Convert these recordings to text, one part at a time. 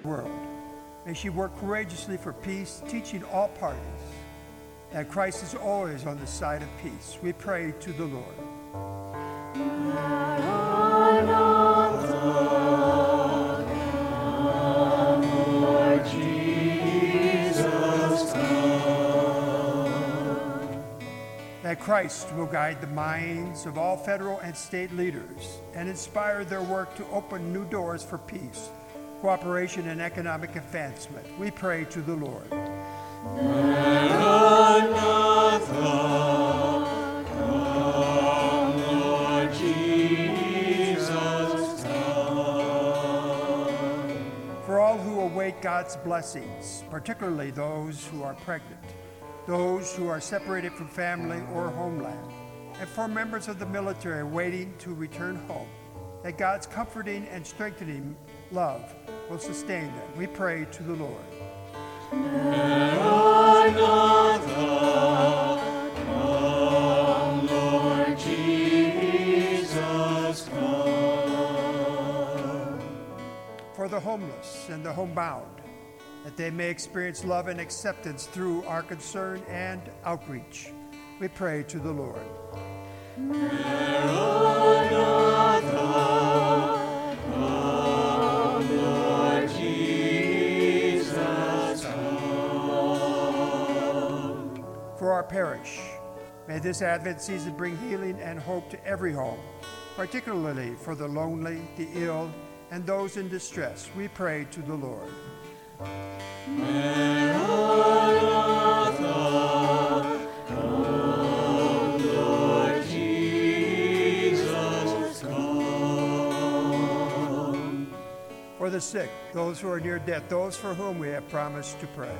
world. May she work courageously for peace, teaching all parties that Christ is always on the side of peace. We pray to the Lord. Lord Jesus, that Christ will guide the minds of all federal and state leaders and inspire their work to open new doors for peace, cooperation, and economic advancement. We pray to the Lord. Lord Jesus, For all who await God's blessings, particularly those who are pregnant, those who are separated from family or homeland, and for members of the military waiting to return home, that God's comforting and strengthening love will sustain them. We pray to the Lord. Lord Jesus, come. For the homeless and the homebound, that they may experience love and acceptance through our concern and outreach. We pray to the Lord. Lord Jesus, come. For our parish, may this Advent season bring healing and hope to every home, particularly for the lonely, the ill, and those in distress. We pray to the Lord. Lord Jesus, come. For the sick, those who are near death, those for whom we have promised to pray.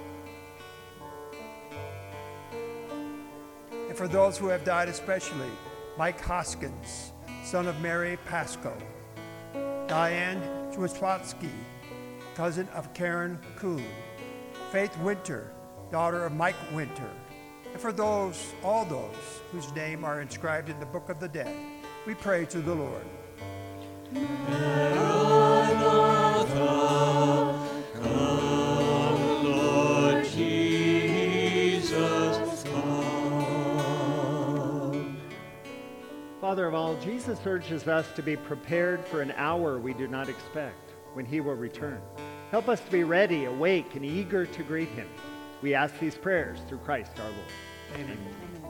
And for those who have died, especially Mike Hoskins, son of Mary Pasco, Diane Zwisławski, cousin of Karen Kuhn, Faith Winter, daughter of Mike Winter, and for all those whose name are inscribed in the book of the dead, we pray to the Lord. Lord Jesus, come. Father of all, Jesus urges us to be prepared for an hour we do not expect, when he will return. Help us to be ready, awake, and eager to greet him. We ask these prayers through Christ our Lord. Amen.